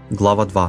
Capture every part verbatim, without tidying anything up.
Глава два.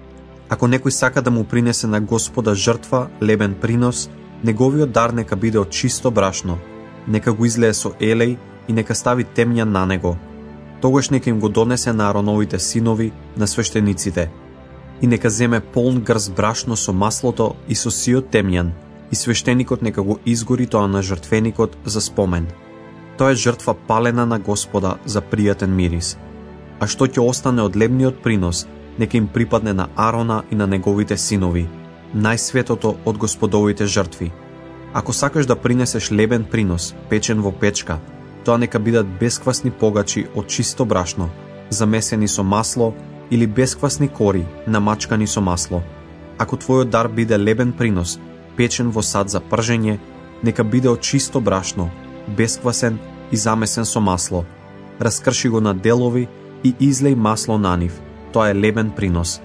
Ако некој сака да му принесе на Господа жртва, лебен принос, неговиот дар нека биде од чисто брашно, нека го излее со елеј и нека стави темјан на него. Тогаш нека им го донесе на Ароновите синови, на свештениците, и нека земе полн грст брашно со маслото и со сиот темјан, и свештеникот нека го изгори тоа на жртвеникот за спомен. Тоа е жртва палена на Господа за пријатен мирис. А што ќе остане од лебниот принос, нека им припадне на Арона и на неговите синови, најсветото од Господовите жртви. Ако сакаш да принесеш лебен принос, печен во печка, тоа нека бидат бесквасни погачи од чисто брашно, замесени со масло, или бесквасни кори, намачкани со масло. Ако твојот дар биде лебен принос, печен во сад за пржење, нека биде од чисто брашно, бесквасен и замесен со масло. Раскрши го на делови и излеј масло на нив. Тоа е лебен принос.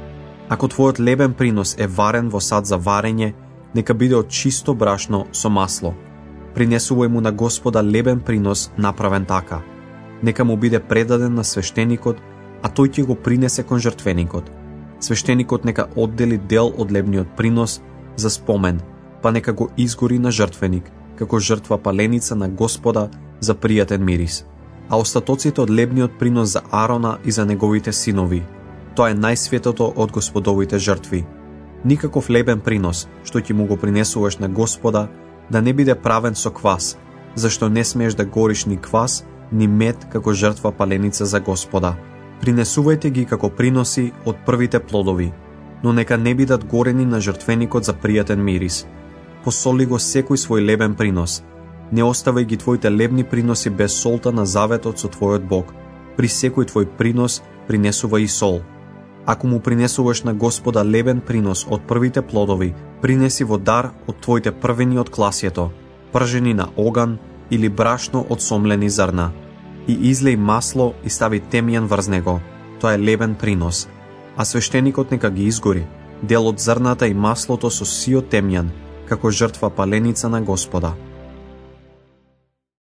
Ако твојот лебен принос е варен во сад за варење, нека биде од чисто брашно со масло. Принесувај му на Господа лебен принос направен така. Нека му биде предаден на свештеникот, а тој ќе го принесе кон жртвеникот. Свештеникот нека оддели дел од лебниот принос за спомен, па нека го изгори на жртвеник, како жртва паленица на Господа за пријатен мирис. А остатоците од лебниот принос за Арона и за неговите синови. Тоа е најсветото од Господовите жртви. Никаков лебен принос, што ќе му го принесуваш на Господа, да не биде правен со квас, зашто не смееш да гориш ни квас, ни мед како жртва паленица за Господа. Принесувајте ги како приноси од првите плодови, но нека не бидат горени на жртвеникот за пријатен мирис. Посоли го секој свој лебен принос. Не оставај ги твоите лебни приноси без солта на заветот со твојот Бог. При секој твој принос принесувај и сол. Ако му принесуваш на Господа лебен принос од првите плодови, принеси во дар од твоите првени од класјето, пржени на оган или брашно од сомлени зрна. И излеј масло и стави темјан врз него. Тоа е лебен принос. А свештеникот нека ги изгори, дел од зрната и маслото со сиот темјан, како жртва паленица на Господа.